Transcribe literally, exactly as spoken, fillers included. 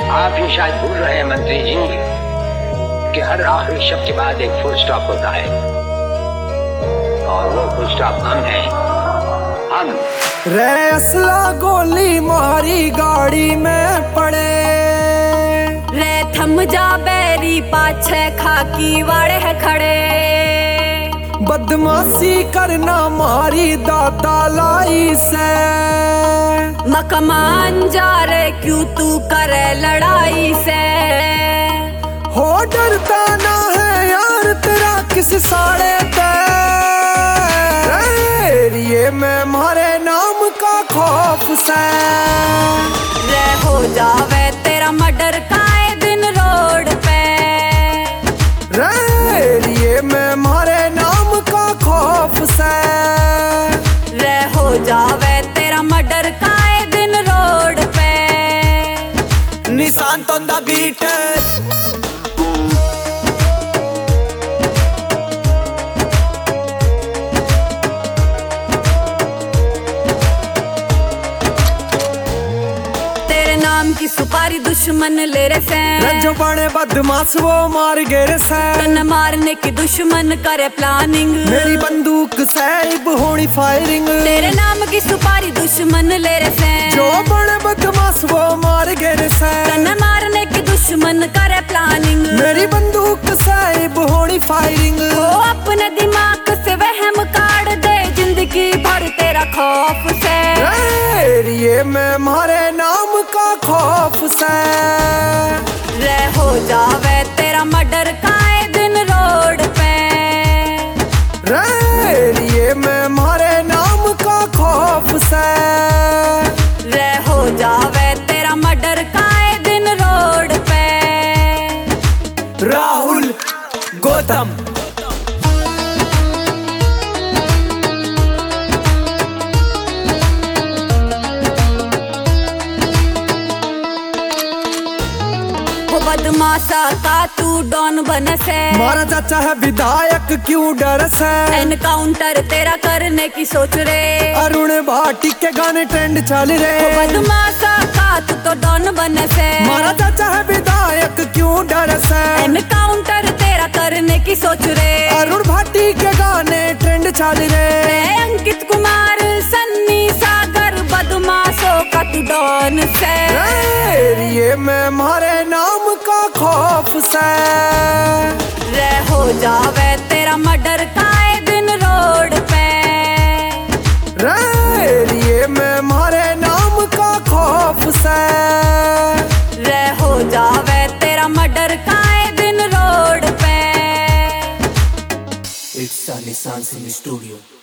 आप ये शायद भूल रहे हैं मंत्री जी कि हर आखिरी शब्द के बाद एक फुल स्टॉप होता है, और वो फुल स्टॉप हम हैं। हम रे असला गोली मारी गाड़ी में पड़े, रे थम जा बैरी पाछे खाकी वाड़े है खड़े। बदमाशी करना मारी दादा लाई से, मकमान जा रे क्यों तू करे लड़ाई से। हो डरता ना है यार तेरा किस साड़े ते, ये मैं मारे नाम का खौफ से। रे हो जावे तेरा मर्डर काए दिन रोड पे, रे ये मैं मारे नाम का खौफ से। रे हो जावे तेरा मर्डर काए दिन रोड पे। निशान तो द बीट की सुपारी दुश्मन ले रे से, जो बड़े बदमाश वो मार गे से। तन मारने की दुश्मन करे प्लानिंग, मेरी बंदूक से इब होनी फायरिंग। तेरे नाम की सुपारी दुश्मन ले रे से, जो बड़े बदमाश वो मार गे से। तन मारने की दुश्मन करे प्लानिंग, मेरी बंदूक से इब होनी फायरिंग। वो अपने दिमाग से वहम काट दे जिंदगी भर तेरा खौफ से। ये मैं मारे नाम का खौफ से। रे हो जावे तेरा मर्डर काए दिन रोड पे, रे ये मैं मारे नाम का खौफ से। रे हो जावे तेरा मर्डर काए दिन रोड पे। राहुल गौतम बदमाशा का तू डॉन बन से, मारा चाचा है विधायक क्यों डर से। एनकाउंटर तेरा करने की सोच रे, अरुण भाटी के गाने ट्रेंड चल रे। बदमाशा का तू तो डॉन बन से, मारा चाचा है विधायक क्यों डर से। एनकाउंटर तेरा करने की सोच रे, अरुण भाटी के गाने ट्रेंड चल रे। अंकित कुमार सन्नी सागर बदमाशों का तू डॉन से। ये मैं मारे नाम का खौफ से। रे हो जावे तेरा मर्डर काए दिन रोड पे, रे ये मैं मारे नाम का खौफ से। रे हो जावे तेरा मर्डर काए दिन रोड पे। इट्स निशान सिंह स्टूडियो।